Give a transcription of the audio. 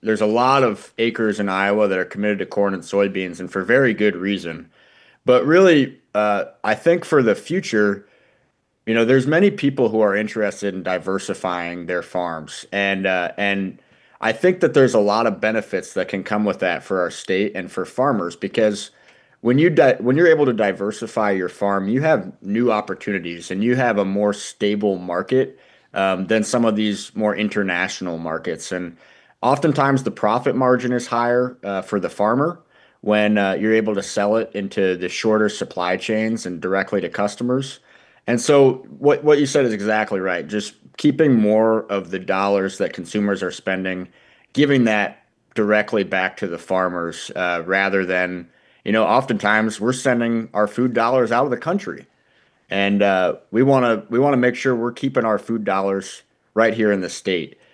there's a lot of acres in Iowa that are committed to corn and soybeans, and for very good reason. But really, I think for the future, there's many people who are interested in diversifying their farms, and I think that there's a lot of benefits that can come with that for our state and for farmers because when you're able to diversify your farm, you have new opportunities and you have a more stable market than some of these more international markets. And oftentimes the profit margin is higher for the farmer when you're able to sell it into the shorter supply chains and directly to customers. And so what you said is exactly right. Just keeping more of the dollars that consumers are spending, giving that directly back to the farmers rather than, oftentimes we're sending our food dollars out of the country, and we want to make sure we're keeping our food dollars right here in the state.